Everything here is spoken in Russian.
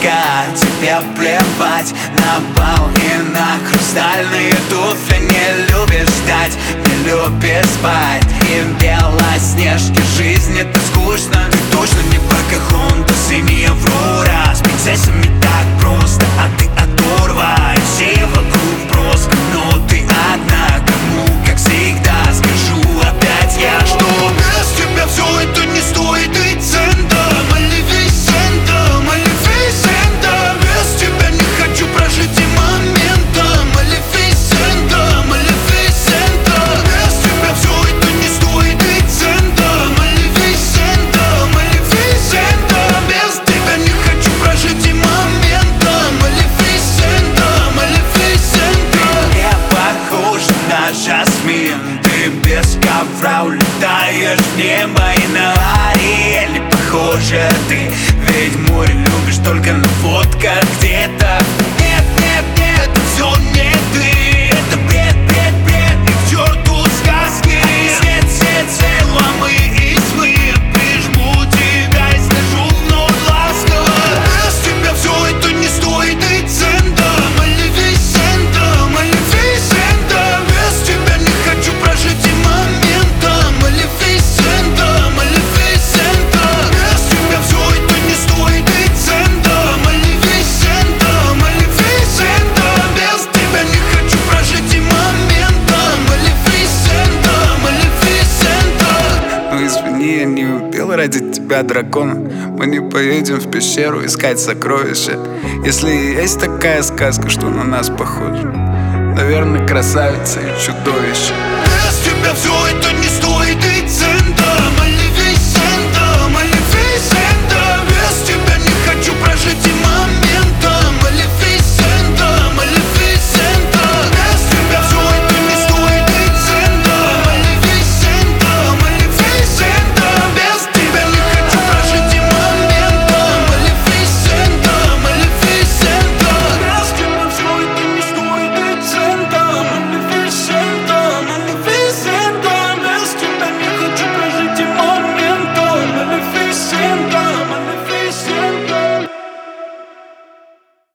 Тебе плевать на бал и на хрустальные туфли. Не любишь ждать, не любишь спать. И в Белоснежке жизнь это скучно. Ты точно не Покахонтас и не Аврора. С принцессами так просто, а ты оторва. И все вокруг броска, но ты одна. Кому, как всегда, скажу опять я, что без тебя все это не стоит и цента. Малефисента, Малефисента. Без тебя не хочу прожить и момента. Малефисента, Малефисента. Без тебя все это не стоит и цента. Малефисента, Малефисента. Без тебя не хочу прожить и момента. Малефисента, Малефисента. Ты не похожа на жасмин. Ты без ковра улетаешь в небо и на Ариэль не похожа ты. Ведь море любишь только на фотках где-то. Нет, нет, нет, это все не ты. Это бред, бред, бред, и к черту сказки. Свет, свет, свет, ломы и смы. Прижму тебя и скажу вновь ласково. Без тебя все это не стоит и цента. Малефисента, Малефисента. Без тебя не хочу прожить и момента. Малефисента, Малефисента. Без тебя все это не стоит и цента. Малефисента, Малефисента. Без тебя не хочу прожить и момента. Малефисента, Малефисента. Ну извини, я не убил ради тебя дракона. Мы не поедем в пещеру искать сокровища. Если есть такая сказка, что на нас похожа, наверное, красавица и чудовище. Без тебя все это не